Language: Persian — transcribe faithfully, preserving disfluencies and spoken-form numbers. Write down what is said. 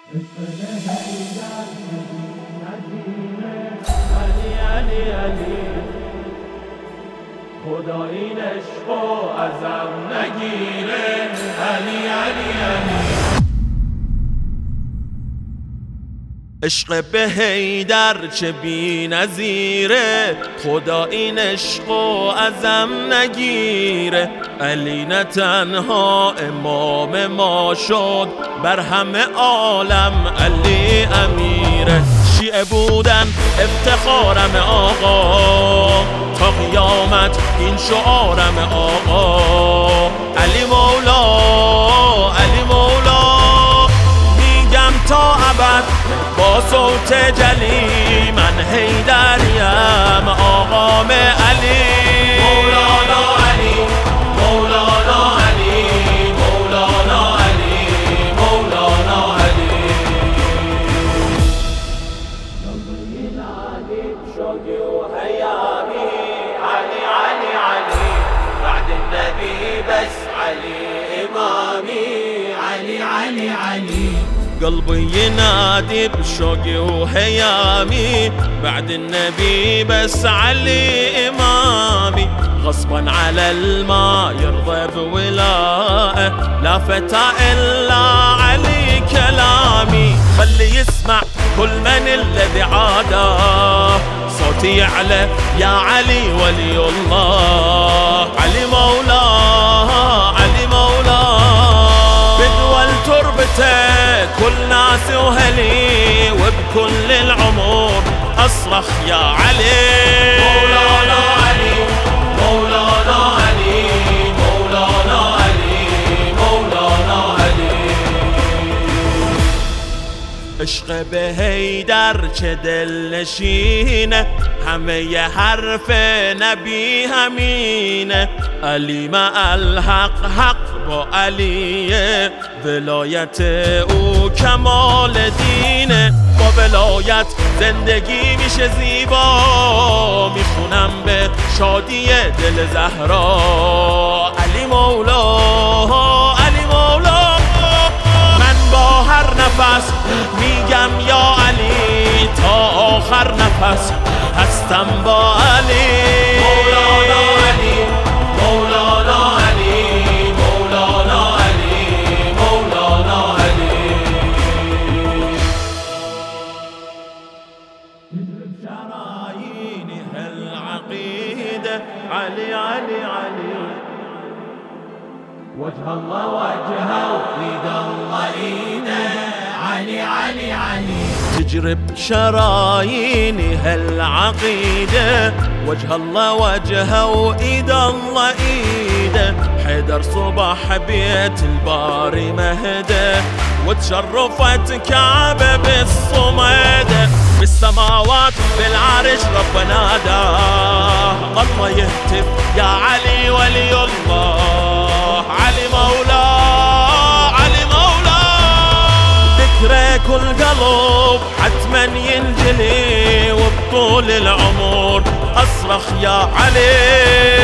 علی علی علی خدا این عشقو ازم نگیره. علی علی علی عشق به حیدر چه بی نظیره، خدا این عشقو ازم نگیره. علی نه تنها امام ما شد، بر همه عالم علی امیره. شیعه بودن افتخارم آقا، تا قیامت این شعارم آقا. علی مولا علی مولا میگم تا ابد با صوت جلی، من حیدریم آقام علی. مولانا علی مولانا علی مولانا علی مولانا علی. شوقي وهيامي علي علي علي، بعد النبي بس علي إمامي. علي علي علي قلبي ينادي بشوقي وهيامي، بعد النبي بس علي إمامي. غصبا على الماء يرضى بولاءه، لا فتى إلا علي كلامي. خلي يسمع كل من الذي عاداه، صوتي يعلى يا علي ولي الله. علي مولاه علي مولاه، بدول تربته كل ناس وهلي، وبكل العمر أصرخ يا علي. مولانا علي مولانا علي مولانا علي مولانا علي. عشق به حیدر چه دل نشینه، همه ی حرف نبی همینه. علی مع الحق حق با علیه، ولایت او کمال دینه. با ولایت زندگی میشه زیبا، میخونم به شادی دل زهرا. علی مولا علی مولا، من با هر نفس میگم یا علی، تا آخر نفس هستم با علی. مولانا علی مولانا علی مولانا علی مولانا علی. شرايين هالعقيدة علي علي علي، وجه الله وجهه ويد الله ايده. علي علي علي تجرب شراييني هالعقيدة، وجه الله وجهه وإيد الله إيده. حيدر صبح بيت الباري مهده، وتشرفت كعبة بالصمدة. بالسماوات بالعرش رب ناداه، الله يهتف يا علي ولي الله. علي مولاه علي مولاه، ذكرى كل قلب حتما ينجلي، وبطول العمر أصرخ يا علي.